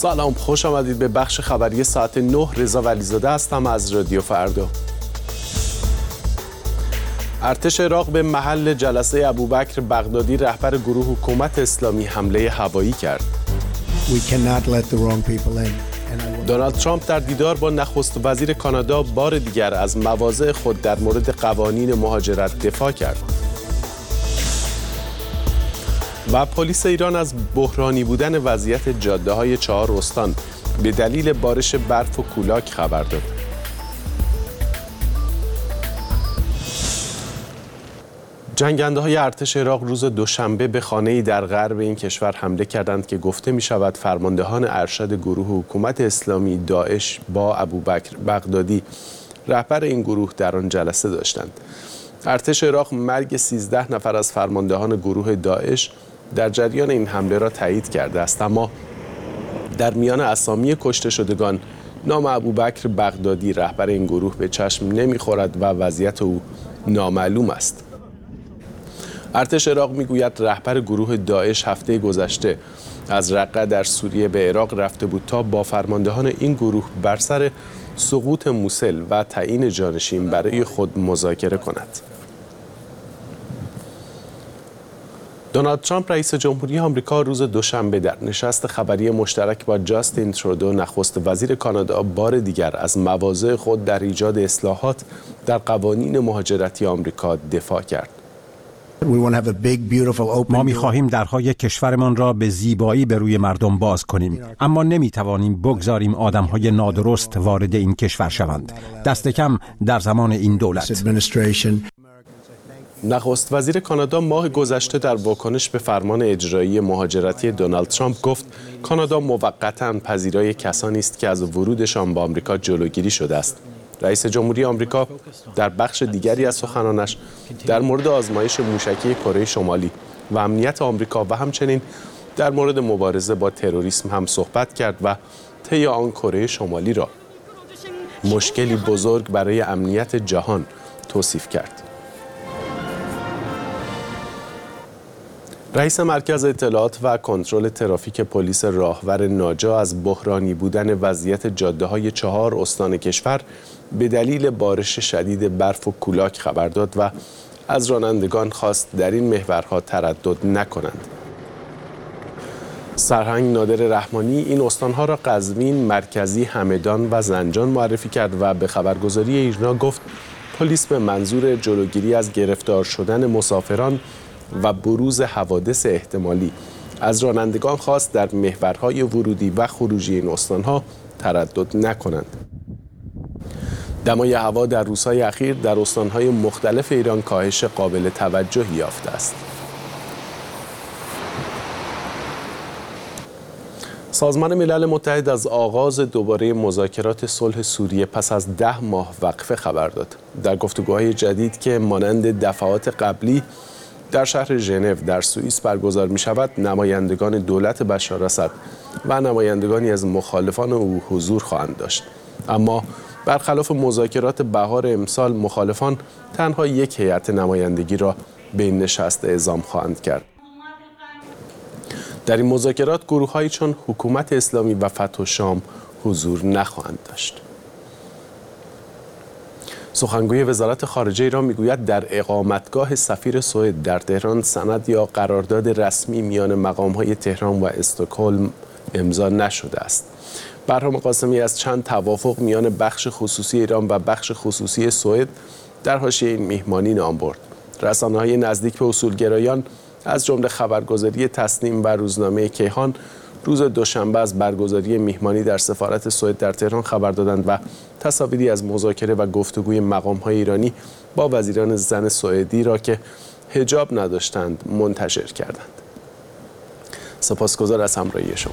سلام، خوش آمدید به بخش خبری ساعت 9. رضا ولیزاده هستم از رادیو فردا. ارتش عراق به محل جلسه ابوبکر بغدادی رهبر گروه حکومت اسلامی حمله هوایی کرد. دونالد ترامپ در دیدار با نخست وزیر کانادا بار دیگر از مواضع خود در مورد قوانین مهاجرت دفاع کرد. و پلیس ایران از بحرانی بودن وضعیت جاده‌های 4 استان به دلیل بارش برف و کولاک خبر داد. جنگنده‌های ارتش عراق روز دوشنبه به خانه‌ای در غرب این کشور حمله کردند که گفته می‌شود فرماندهان ارشد گروه حکومت اسلامی داعش با ابوبکر بغدادی رهبر این گروه در آن جلسه داشتند. ارتش عراق مرگ 13 نفر از فرماندهان گروه داعش در جریان این حمله را تایید کرده است، اما در میان اسامی کشته شدگان نام ابوبکر بغدادی رهبر این گروه به چشم نمی‌خورد و وضعیت او نامعلوم است. ارتش عراق میگوید رهبر گروه داعش هفته گذشته از رقه در سوریه به عراق رفته بود تا با فرماندهان این گروه بر سر سقوط موسل و تعیین جانشین برای خود مذاکره کند. دونالد ترامپ رئیس جمهوری آمریکا روز دوشنبه در نشست خبری مشترک با جاستین ترودو نخست وزیر کانادا بار دیگر از مواضع خود در ایجاد اصلاحات در قوانین مهاجرتی آمریکا دفاع کرد. ما می‌خواهیم درهای کشورمان را به زیبایی به روی مردم باز کنیم، اما نمی‌توانیم بگذاریم آدم‌های نادرست وارد این کشور شوند، دست کم در زمان این دولت. نخست وزیر کانادا ماه گذشته در واکنش به فرمان اجرایی مهاجرتی دونالد ترامپ گفت کانادا موقتاً پذیرای کسانی است که از ورودشان به آمریکا جلوگیری شده است. رئیس جمهوری آمریکا در بخش دیگری از سخنانش در مورد آزمایش موشکی کره شمالی و امنیت آمریکا و همچنین در مورد مبارزه با تروریسم هم صحبت کرد و طی آن کره شمالی را مشکلی بزرگ برای امنیت جهان توصیف کرد. رئیس مرکز اطلاعات و کنترل ترافیک پلیس راهور ناجا از بحرانی بودن وضعیت جاده‌های 4 استان کشور به دلیل بارش شدید برف و کولاک خبر داد و از رانندگان خواست در این محورها تردد نکنند. سرهنگ نادر رحمانی این استانها را قزوین، مرکزی، همدان و زنجان معرفی کرد و به خبرگزاری ایرنا گفت پلیس به منظور جلوگیری از گرفتار شدن مسافران و بروز حوادث احتمالی از رانندگان خواست در محورهای ورودی و خروجی این استانها تردد نکنند. دمای هوا در روزهای اخیر در استانهای مختلف ایران کاهش قابل توجهی یافته است. سازمان ملل متحد از آغاز دوباره مذاکرات صلح سوریه پس از 10 ماه وقفه خبر داد. در گفتگوهای جدید که مانند دفعات قبلی در شهر ژنو در سوئیس برگزار می شود، نمایندگان دولت بشار اسد و نمایندگانی از مخالفان او حضور خواهند داشت. اما برخلاف مذاکرات بهار امسال، مخالفان تنها یک هیئت نمایندگی را به این نشست اعزام خواهند کرد. در این مذاکرات گروه‌هایی چون حکومت اسلامی و فتح الشام حضور نخواهند داشت. سخنگوی وزارت خارجه ایران میگوید در اقامتگاه سفیر سوئد در تهران سند یا قرارداد رسمی میان مقام‌های تهران و استکهلم امضا نشده است. بهرام قاسمی از چند توافق میان بخش خصوصی ایران و بخش خصوصی سوئد در حاشیه این میهمانی نام برد. رسانه‌های نزدیک به اصولگرایان از جمله خبرگزاری تسنیم و روزنامه کیهان روز دوشنبه از برگزاری میهمانی در سفارت سوئد در تهران خبر دادند و تصاویری از مذاکره و گفتگوی مقام‌های ایرانی با وزیران زن سوئدی را که حجاب نداشتند منتشر کردند. سپاسگزار از همراهی شما.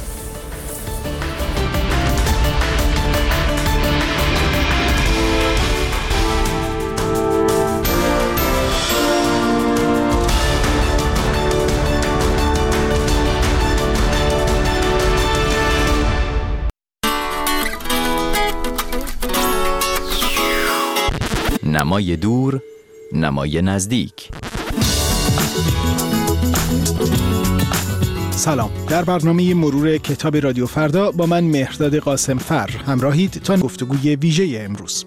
نمای دور، نمای نزدیک. سلام. در برنامه مرور کتاب رادیو فردا با من مهرداد قاسم فر همراهید تا گفتگوی ویژه امروز.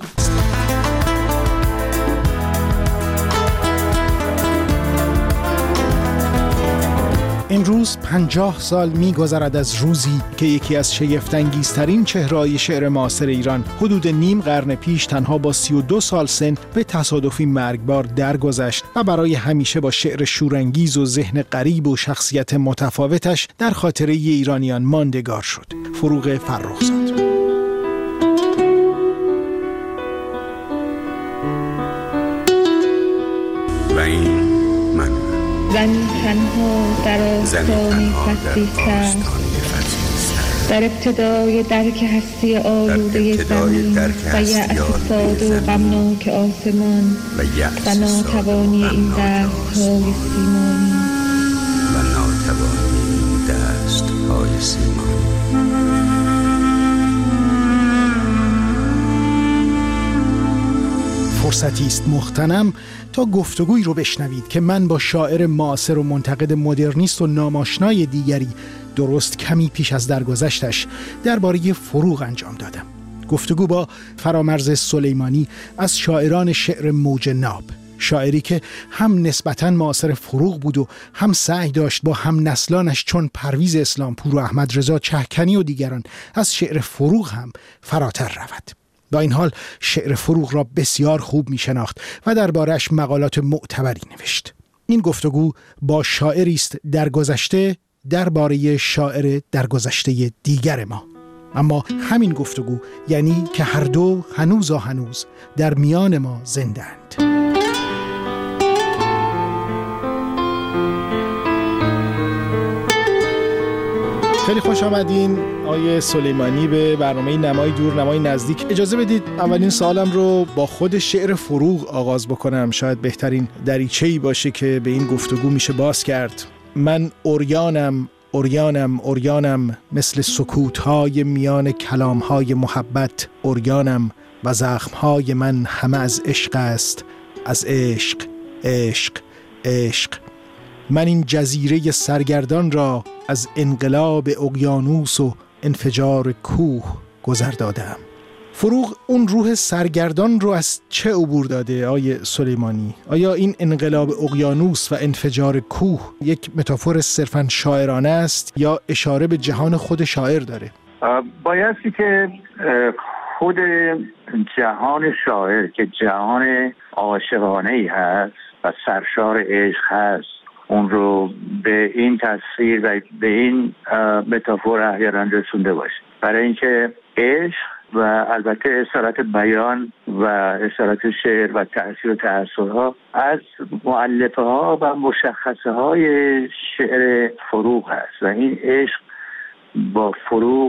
امروز 50 سال می‌گذرد از روزی که یکی از شگفت‌انگیزترین چهره‌های شعر معاصر ایران حدود نیم قرن پیش تنها با 32 سال سن به تصادفی مرگبار درگذشت و برای همیشه با شعر شورانگیز و ذهن غریب و شخصیت متفاوتش در خاطره ایرانیان ماندگار شد. فروغ فرخزاد. زنی تنها در آستانه فصلی سر، در ابتدای درک هستی آلوده زمین و یأس ساده و غمناک آسمان و ناتوانی این دست‌های سیمانی. فرصتی است مغتنم تا گفتگویی رو بشنوید که من با شاعر معاصر و منتقد مدرنیست و ناماشنای دیگری درست کمی پیش از درگذشتش درباره فروغ انجام دادم. گفتگو با فرامرز سلیمانی از شاعران شعر موج ناب، شاعری که هم نسبتاً معاصر فروغ بود و هم سعی داشت با هم نسلانش چون پرویز اسلامپور و احمد رضا چهکنی و دیگران از شعر فروغ هم فراتر رود. با این حال شعر فروغ را بسیار خوب می شناخت و درباره‌اش مقالات معتبری نوشت. این گفتگو با شاعری است درگذشته درباره شاعر درگذشته دیگر ما. اما همین گفتگو یعنی که هر دو هنوز در میان ما زنده‌اند. خیلی خوش آمدین آقای سلیمانی به برنامه نمای دور نمای نزدیک. اجازه بدید اولین سوالم رو با خود شعر فروغ آغاز بکنم. شاید بهترین دریچه‌ای باشه که به این گفتگو میشه باز کرد. من اوریانم مثل سکوت‌های میان کلام‌های محبت اوریانم و زخم‌های من همه از عشق است، از عشق عشق عشق. من این جزیره سرگردان را از انقلاب اقیانوس و انفجار کوه گذر دادم. فروغ اون روح سرگردان رو از چه عبور داده آیه سلیمانی؟ آیا این انقلاب اقیانوس و انفجار کوه یک متافور صرفاً شاعرانه است یا اشاره به جهان خود شاعر داره؟ بایستی که خود جهان شاعر که جهان عاشقانه‌ای هست و سرشار عشق هست اون رو به این تصویر و به این متافور احیانا رسونده باشه، برای اینکه عشق و البته اصالت بیان و اصالت شعر و تأثیر و تأثیرها از مؤلفه ها و مشخصه های شعر فروغ هست و این عشق با فروغ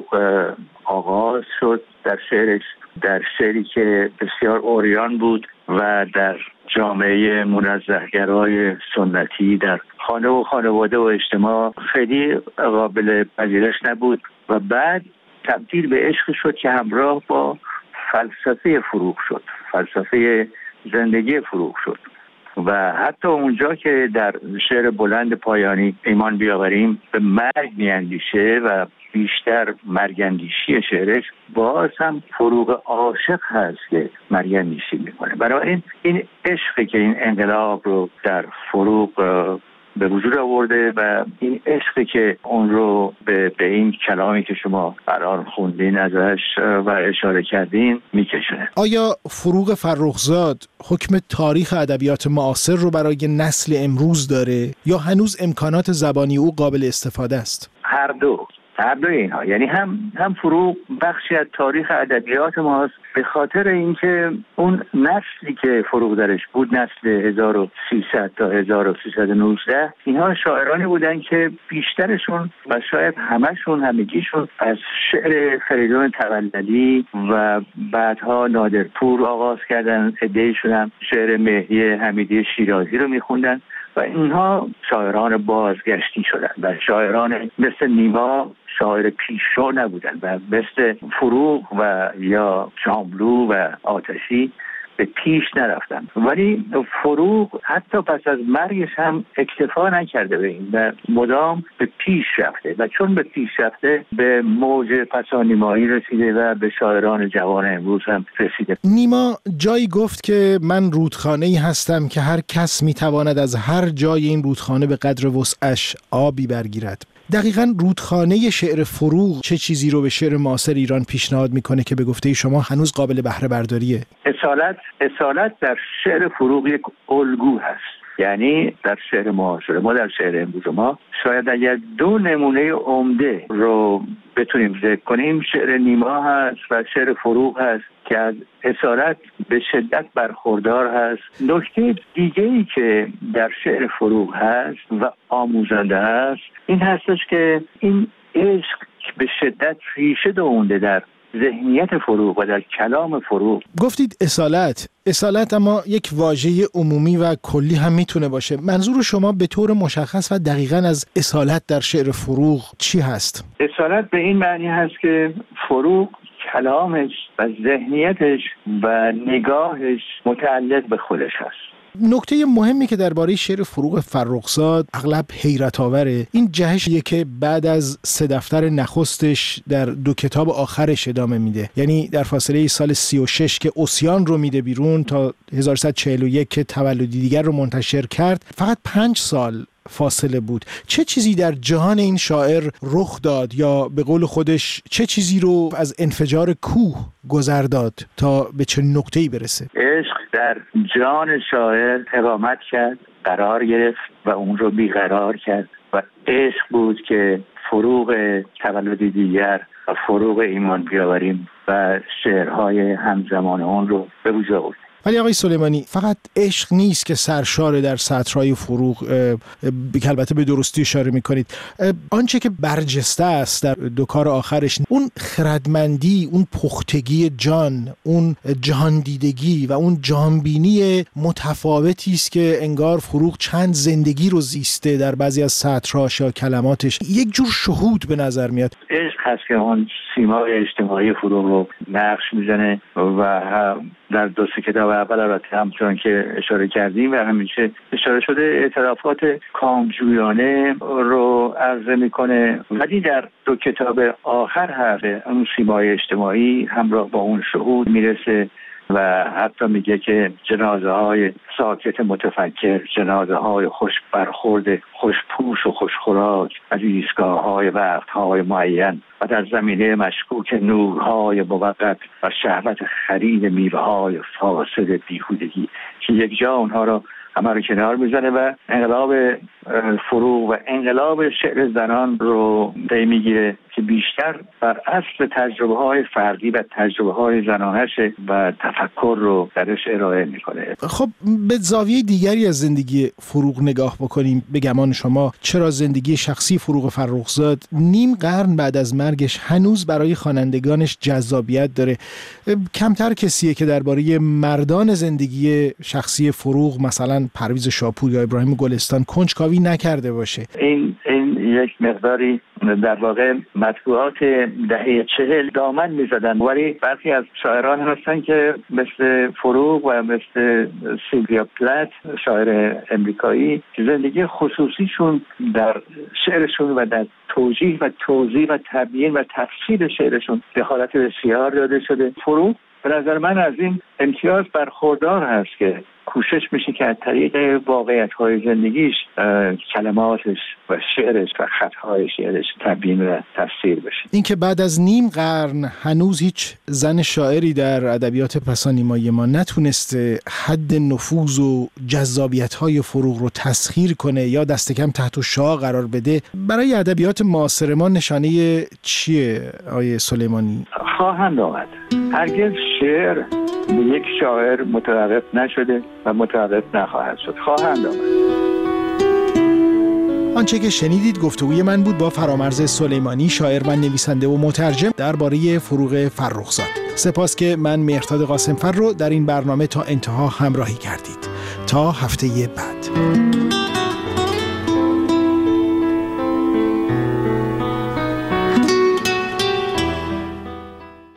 آغاز شد در شعرش، در شعری که بسیار عریان بود و در جامعه منزه‌گرای سنتی در خانه و خانواده و اجتماع خیلی قابل پذیرش نبود و بعد تبدیل به عشق شد که همراه با فلسفه فروغ شد، فلسفه زندگی فروغ شد و حتی اونجا که در شعر بلند پایانی ایمان بیاوریم به مرگ میاندیشه و بیشتر مرگندیشی شعرش باز هم فروغ عاشق هست که مرگندیشی میکنه. برای این عشقی که این انقلاب رو در فروغ به وجود آورده و این عشقی که اون رو به این کلامی که شما الان خوندین ازش و اشاره کردین میکشونه. آیا فروغ فرخزاد حکم تاریخ ادبیات معاصر رو برای نسل امروز داره یا هنوز امکانات زبانی او قابل استفاده است؟ هر دو اینها، یعنی هم فروغ بخشی از تاریخ ادبیات ماست به خاطر اینکه اون نسلی که فروغ درش بود، نسل 1300 تا 1319، اینها شاعرانی بودن که بیشترشون و شاید همگیشون از شعر فریدون تولدی و بعدها نادرپور آغاز کردن. عده‌ایشون هم شعر مهدی حمیدی شیرازی رو میخوندن و اینها شاعران بازگشتی شدن و شاعران مثل نیما شاعر پیشرو نبودن و مثل فروغ و یا شاملو و آتشی به پیش نرفتن. ولی فروغ حتی پس از مرگش هم اکتفا نکرده به این و مدام به پیش رفته و چون به پیش رفته به موج پسانیمایی رسیده و به شاعران جوان امروز هم رسیده. نیما جایی گفت که من رودخانه‌ای هستم که هر کس میتواند از هر جای این رودخانه به قدر وسعش آبی برگیرد. دقیقاً رودخانه شعر فروغ چه چیزی رو به شعر معاصر ایران پیشنهاد میکنه که به گفته شما هنوز قابل بهره برداریه؟ اصالت در شعر فروغ یک الگو هست. یعنی در شعر معاصر ما، در شعر امروز ما، شاید اگر دو نمونه عمده رو بتونیم ذکر کنیم، شعر نیما هست و شعر فروغ هست که از اصالت به شدت برخوردار هست. نکته دیگه‌ای که در شعر فروغ هست و آموزنده هست این هستش که این عشق به شدت ریشه دوونده در ذهنیت فروغ و در کلام فروغ. گفتید اصالت اما یک واژه عمومی و کلی هم میتونه باشه. منظور شما به طور مشخص و دقیقاً از اصالت در شعر فروغ چی هست؟ اصالت به این معنی هست که فروغ کلامش و ذهنیتش و نگاهش متعلق به خودش هست. نکته مهمی که درباره شعر فروغ فرخزاد اغلب حیرت آوره این جهشیه که بعد از 3 دفتر نخستش در 2 کتاب آخرش ادامه میده. یعنی در فاصله سال 36 که عصیان رو میده بیرون تا 1141 که تولدی دیگر رو منتشر کرد فقط 5 سال فاصله بود. چه چیزی در جهان این شاعر رخ داد یا به قول خودش چه چیزی رو از انفجار کوه گذر داد تا به چه نقطه‌ای برسه؟ عشق در جان شاعر اقامت کرد، قرار گرفت و اون رو بیقرار کرد و عشق بود که فروغ تولدی دیگر و فروغ ایمان بیاوریم و شعرهای همزمان اون رو به وجود آورد. ولی آقای سلیمانی فقط عشق نیست که سرشار در سطرهای فروغ، که البته به درستی اشاره میکنید. آنچه که برجسته است در 2 کار آخرش اون خردمندی، اون پختگی جان، اون جهاندیدگی و اون جهانبینی متفاوتی است که انگار فروغ چند زندگی رو زیسته در بعضی از سطرهاش یا کلماتش. یک جور شهود به نظر میاد. عشق هست که اون سیمای اجتماعی فروغ رو نقش میزنه و در 2 کتاب اول البته همچون که اشاره کردیم و همیشه اشاره شده اعترافات کامجویانه رو عرضه میکنه، ولی در 2 کتاب آخر هست اون سیمای اجتماعی همراه با اون شهود میرسه و حتی میگه که جنازه های ساکت متفکر، جنازه های خوش برخورد، خوش پوش و خوش خوراک از ایستگاه های وقت های معین و در زمینه مشکوک نورهای موقت و شهوت خرید میوه های فاسد بیهودگی که یک جا اونها رو همه رو کنار میزنه و انقلاب فروغ و انقلاب شعر زنان رو پی میگیره که بیشتر بر اصل تجربه های فردی و تجربه های زنانشه و تفکر رو درش ارائه میکنه. خب به زاویه دیگری از زندگی فروغ نگاه بکنیم. به گمان شما چرا زندگی شخصی فروغ فرخزاد نیم قرن بعد از مرگش هنوز برای خوانندگانش جذابیت داره؟ کمتر کسیه که درباره مردان زندگی شخصی فروغ مثلا پرویز شاپور یا ابراهیم گلستان کنجکاوی نکرده باشه. این یک مقداری در واقع مطبوعات دهه 40 دامن میزدن، ولی برخی از شاعران هستن که مثل فروغ و مثل سیلویا پلات شاعر امریکایی که زندگی خصوصیشون در شعرشون و در توجیه و توضیح و تبیین و تفسیر شعرشون دخالت بسیار داده شده. فروغ به نظر من از این امتیاز برخوردار هست که کوشش میشه که از طریق واقعیت‌های زندگیش کلماتش و شعرش و خطهای شعرش تبیین و تفسیر بشه. این که بعد از نیم قرن هنوز هیچ زن شاعری در ادبیات پسانیمایی ما نتونسته حد نفوذ و جذابیت‌های فروغ رو تسخیر کنه یا دست کم تحت شعاع قرار بده، برای ادبیات معاصر ما نشانه چیه آقای سلیمانی؟ خواهند آمد. هرگز شعر به یک شاعر متوقف نشده و متوقف نخواهد شد. خواهند آمد. آنچه که شنیدید گفتگوی من بود با فرامرز سلیمانی، شاعر و نویسنده و مترجم درباره فروغ فرخزاد. سپاس که من مهرداد قاسمفر رو در این برنامه تا انتها همراهی کردید. تا هفته بعد.